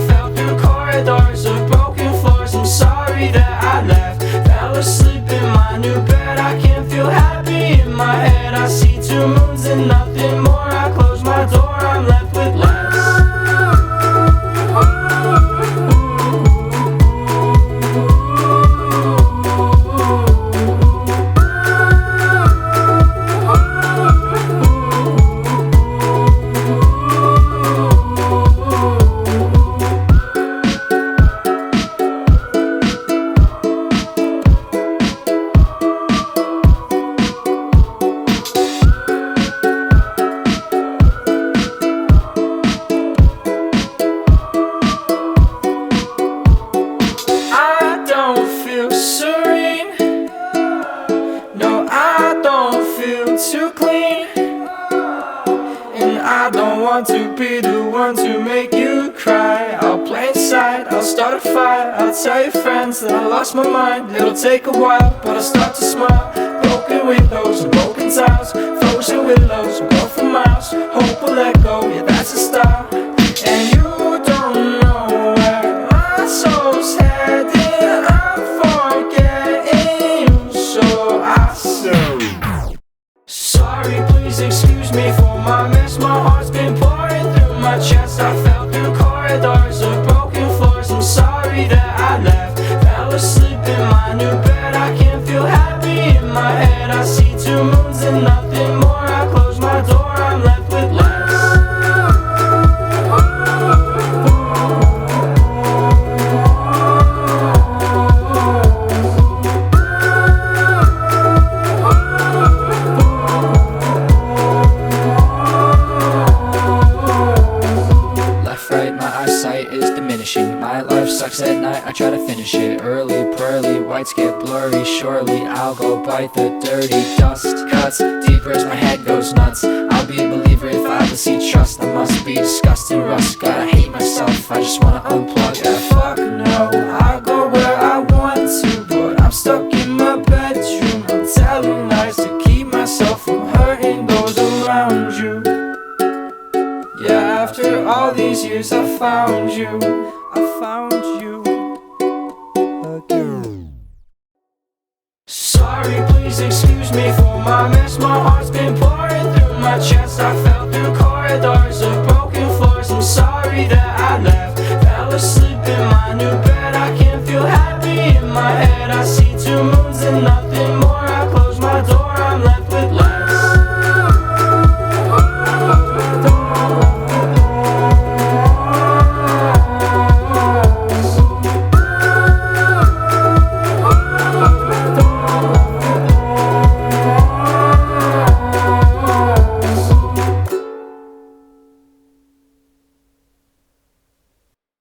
fell through corridors of broken floors. I'm sorry that I left, fell asleep in my new bed. I can't feel happy in my head. I see two moons and nothing more. I close my door, I'm left with less. Too clean, and I don't want to be the one to make you cry. I'll play inside, I'll start a fire, I'll tell your friends that I lost my mind. It'll take a while, but I'll start to smile. Broken windows and broken tiles, frozen willows, we'll go for miles. Hope will let go, yeah, that's the style. And you don't know where my soul's headed. I'm forgetting you, so I say sorry, please excuse me for my mess. My heart's been pouring through my chest. I fell through corridors of broken floors. I'm sorry that I left, fell asleep in my new bed. I can't feel happy in my head. I see two moons and nothing more. I close my door, I'm left with less. My life sucks at night, I try to finish it early, pearly, whites get blurry. Surely I'll go bite the dirty dust. Cuts deeper as my head goes nuts. I'll be a believer if I ever see trust. I must be disgusting rust. Gotta hate myself, I just wanna unplug. Yeah, fuck no, I'll go where I want to, but I'm stuck in my bedroom. I'm telling lies to keep myself from hurting those around you. Yeah, after all these years I found you. I found you again. Sorry, please excuse me for my mess. My heart's been pouring through my chest. I fell through corridors of broken floors. I'm sorry that I left, fell asleep in my new bed. I can't feel happy in my head. I see two moons and nothing more.